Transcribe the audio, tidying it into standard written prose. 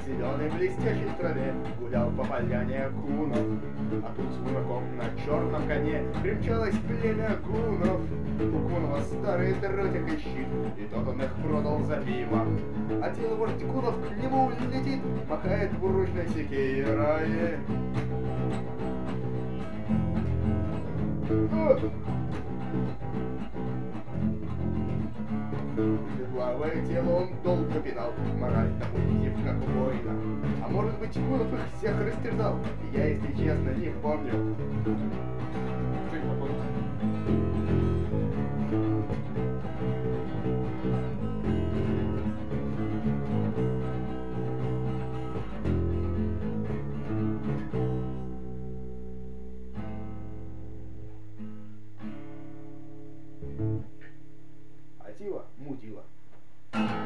зеленой блестящей траве гулял по поляне Кунов. А тут с кунаком на черном коне примчалось племя Кунов. У Кунова старый дротик и щит, и тот он их продал за пиво. А тело вождь Кунов к нему летит, махает двуручной секирой. Бесглавое тело он долго пинал, морально унизив как воина. А может быть, Кунов их всех растерзал? Я, если честно, не помню. Чуть попозже. Атила мудила.